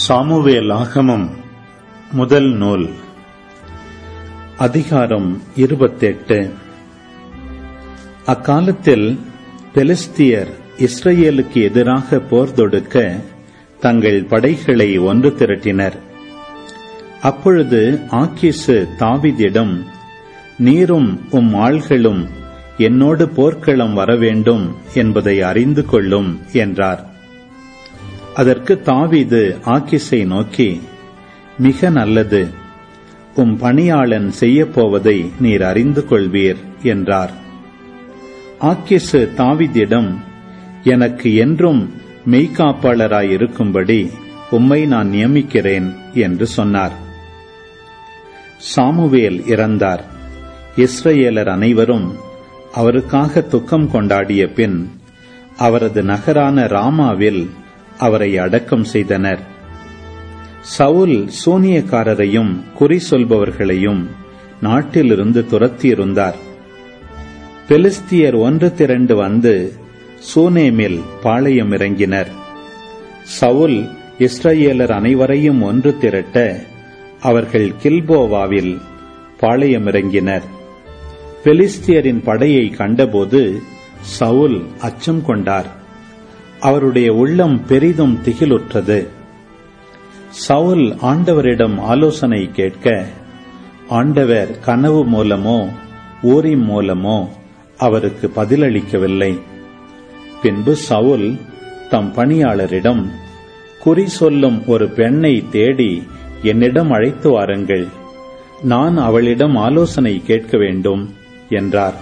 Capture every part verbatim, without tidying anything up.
சாமுவேலாகமம் முதல் நூல் அதிகாரம் இருபத்தெட்டு. அக்காலத்தில் பெலிஸ்தியர் இஸ்ரவேலுக்கு எதிராக போர் தொடுக்க தங்கள் படைகளை ஒன்று திரட்டினர். அப்பொழுது ஆக்கீசு தாவீதிடம், நீரும் உம் ஆள்களும் என்னோடு போர்க்களம் வரவேண்டும் என்பதை அறிந்து கொள்ளும் என்றார். அதற்கு தாவீது ஆக்கீசை நோக்கி, மிக நல்லது, உம் பணியாளன் செய்யப்போவதை நீர் அறிந்து கொள்வீர் என்றார். ஆக்கீசு தாவீதிடம், எனக்கு என்றும் மெய்காப்பாளராயிருக்கும்படி உம்மை நான் நியமிக்கிறேன் என்று சொன்னார். சாமுவேல் இறந்தார். இஸ்ரவேலர் அனைவரும் அவருக்காக துக்கம் கொண்டாடிய பின் அவரது நகரான ராமாவில் அவரை அடக்கம் செய்தனர். சவுல் சூனியக்காரரையும் குறி சொல்பவர்களையும் நாட்டிலிருந்து துரத்தியிருந்தார். பெலிஸ்தியர் ஒன்று திரண்டு வந்து சூனேமில் பாளையம் இறங்கினர். சவுல் இஸ்ரவேலர் அனைவரையும் ஒன்று திரட்ட அவர்கள் கில்போவாவில் பாளையம் இறங்கினர். பெலிஸ்தியரின் படையை கண்டபோது சவுல் அச்சம் கொண்டார். அவருடைய உள்ளம் பெரிதும் திகிலுற்றது. சவுல் ஆண்டவரிடம் ஆலோசனை கேட்க, ஆண்டவர் கனவு மூலமோ ஊரிம் மூலமோ அவருக்கு பதிலளிக்கவில்லை. பின்பு சவுல் தம் பணியாளரிடம், குறி சொல்லும் ஒரு பெண்ணை தேடி என்னிடம் அழைத்து வாருங்கள், நான் அவளிடம் ஆலோசனை கேட்க வேண்டும் என்றார்.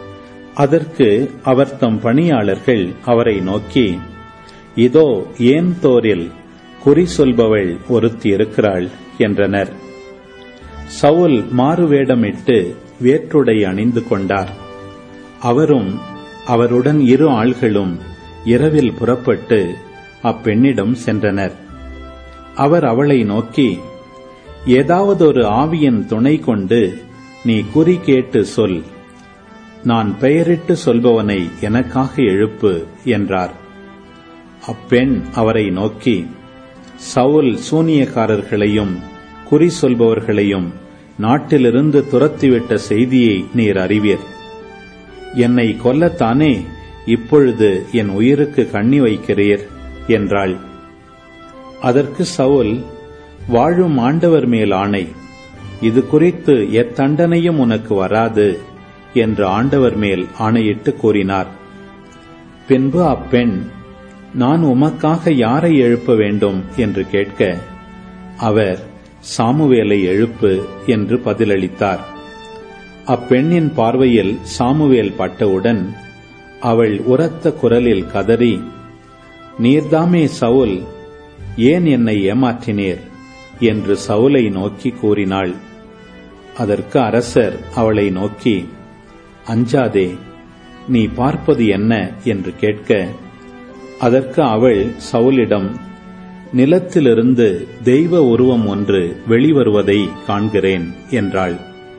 அதற்கு அவர் தம் பணியாளர்கள் அவரை நோக்கி, இதோ ஏன் தோரில் குறி சொல்பவள் ஒருத்தி இருக்கிறாள் என்றனர். சவுல் மாறுவேடமிட்டு வேற்றுடை அணிந்து கொண்டார். அவரும் அவருடன் இரு ஆள்களும் இரவில் புறப்பட்டு அப்பெண்ணிடம் சென்றனர். அவர் அவளை நோக்கி, ஏதாவது ஒரு ஆவியின் துணை கொண்டு நீ குறி கேட்டு சொல், நான் பெயரிட்டு சொல்பவனை எனக்காக எழுப்பு என்றார். அப்பெண் அவரை நோக்கி, சவுல் சூனியக்காரர்களையும் குறி சொல்பவர்களையும் நாட்டிலிருந்து துரத்திவிட்ட செய்தியை நீர் அறிவீர். என்னை கொல்லத்தானே இப்பொழுது என் உயிருக்கு கண்ணி வைக்கிறீர் என்றாள். அதற்கு சவுல், வாழும் ஆண்டவர் மேல் ஆணை, இது குறித்து எத்தண்டனையும் உனக்கு வராது என்று ஆண்டவர் மேல் ஆணையிட்டு கூறினார். பின்பு அப்பெண், நான் உமக்காக யாரை எழுப்ப வேண்டும் என்று கேட்க, அவர் சாமுவேலை எழுப்பு என்று பதிலளித்தார். அப்பெண்ணின் பார்வையில் சாமுவேல் பட்டவுடன் அவள் உரத்த குரலில் கதறி, நீர்தாமே சவுல், ஏன் என்னை ஏமாற்றினீர் என்று சவுலை நோக்கி கூறினாள். அதற்கு அரசர் அவளை நோக்கி, அஞ்சாதே, நீ பார்ப்பது என்ன என்று கேட்க, அதற்கு அவள் சவுலிடம், நிலத்திலிருந்து தெய்வ உருவம் ஒன்று வெளிவருவதை காண்கிறேன் என்றாள்.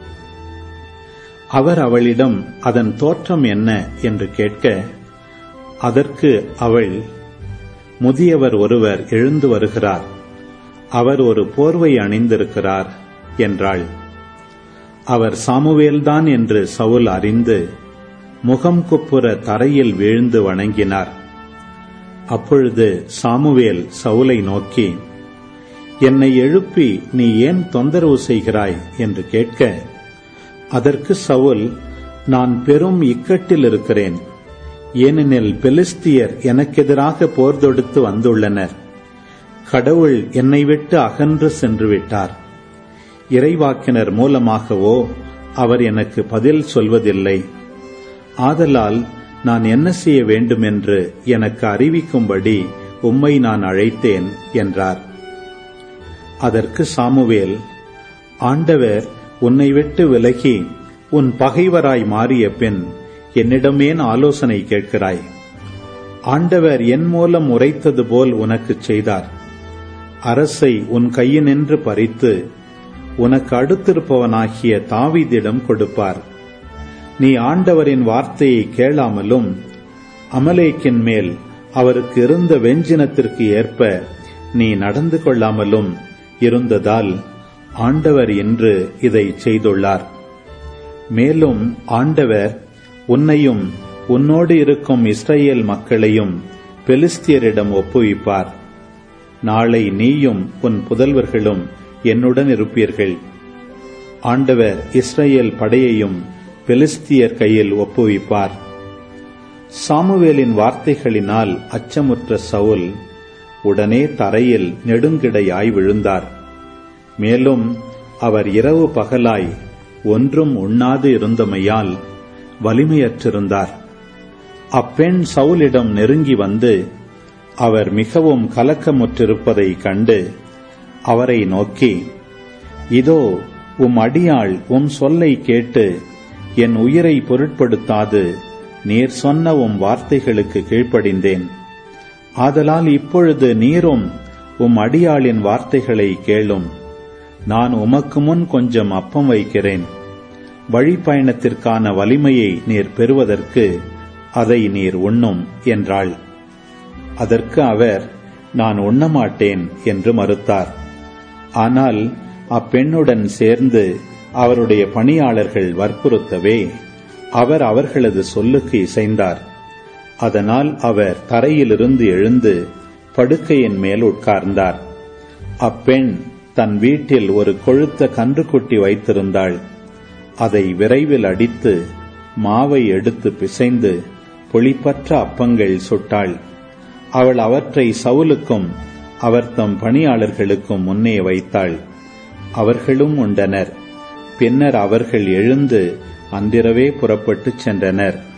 அவர் அவளிடம் அதன் தோற்றம் என்ன என்று கேட்க, அதற்கு அவள், முதியவர் ஒருவர் எழுந்து வருகிறார், அவர் ஒரு போர்வை அணிந்திருக்கிறார் என்றாள். அவர் சாமுவேல்தான் என்று சவுல் அறிந்து முகம் குப்புற தரையில் வீழ்ந்து வணங்கினார். அப்பொழுது சாமுவேல் சவுலை நோக்கி, என்னை எழுப்பி நீ ஏன் தொந்தரவு செய்கிறாய் என்று கேட்க, அதற்கு சவுல், நான் பெரும் இக்கட்டில் இருக்கிறேன், ஏனெனில் பெலிஸ்தியர் எனக்கெதிராக போர் தொடுத்து வந்துள்ளனர். கடவுள் என்னை விட்டு அகன்று சென்று விட்டார். இறைவாக்கினர் மூலமாகவோ அவர் எனக்கு பதில் சொல்வதில்லை. ஆதலால் நான் என்ன செய்ய வேண்டுமென்று எனக்கு அறிவிக்கும்படி உம்மை நான் அழைத்தேன் என்றார். அதற்கு சாமுவேல், ஆண்டவர் உன்னை விட்டு விலகி உன் பகைவராய் மாறிய பின் என்னிடமேன் ஆலோசனை கேட்கிறாய்? ஆண்டவர் என் மூலம் உரைத்தது போல் உனக்குச் செய்தார். அரசை உன் கையினின்று பறித்து உனக்கு அடுத்திருப்பவனாகிய தாவீதிடம் கொடுப்பார். நீ ஆண்டவரின் வார்த்தையை கேளாமலும் அமலேக்கின் மேல் அவருக்கு இருந்த வெஞ்சினத்திற்கு ஏற்ப நீ நடந்து கொள்ளாமலும் இருந்ததால் ஆண்டவர் இன்று இதை செய்துள்ளார். மேலும் ஆண்டவர் உன்னையும் உன்னோடு இருக்கும் இஸ்ரவேல் மக்களையும் பெலிஸ்தியரிடம் ஒப்புவிப்பார். நாளை நீயும் உன் புதல்வர்களும் என்னுடன் இருப்பீர்கள். ஆண்டவர் இஸ்ரவேல் படையையும் பெலிஸ்தியர் கையில் ஒப்புவிப்பார். சாமுவேலின் வார்த்தைகளினால் அச்சமுற்ற சவுல் உடனே தரையில் நெடுங்கிடையாய் விழுந்தார். மேலும் அவர் இரவு பகலாய் ஒன்றும் உண்ணாது இருந்தமையால் வலிமையற்றிருந்தார். அப்பெண் சவுலிடம் நெருங்கி வந்து அவர் மிகவும் கலக்கமுற்றிருப்பதை கண்டு அவரை நோக்கி, இதோ உம் அடியாள் உம் சொல்லை கேட்டு என் உயிரை பொருட்படுத்தாது நீர் சொன்ன உம் வார்த்தைகளுக்கு கீழ்ப்படிந்தேன். ஆதலால் இப்பொழுது நீரும் உம் அடியாளின் வார்த்தைகளை கேளும். நான் உமக்கு முன் கொஞ்சம் அப்பம் வைக்கிறேன். வழிப்பயணத்திற்கான வலிமையை நீர் பெறுவதற்கு அதை நீர் உண்ணும் என்றாள். அதற்கு அவர், நான் உண்ணமாட்டேன் என்று மறுத்தார். ஆனால் அப்பெண்ணுடன் சேர்ந்து அவருடைய பணியாளர்கள் வற்புறுத்தவே அவர் அவர்களது சொல்லுக்கு இசைந்தார். அதனால் அவர் தரையிலிருந்து எழுந்து படுக்கையின் மேல் உட்கார்ந்தார். அப்பெண் தன் வீட்டில் ஒரு கொழுத்த கன்றுக்குட்டி வைத்திருந்தாள். அதை விரைவில் அடித்து மாவை எடுத்து பிசைந்து புளிப்பற்ற அப்பங்கள் சுட்டாள். அவள் அவற்றை சவுலுக்கும் அவர் தம் பணியாளர்களுக்கும் முன்னே வைத்தாள். அவர்களும் உண்டனர். பின்னர் அவர்கள் எழுந்து அன்றிரவே புறப்பட்டுச் சென்றனர்.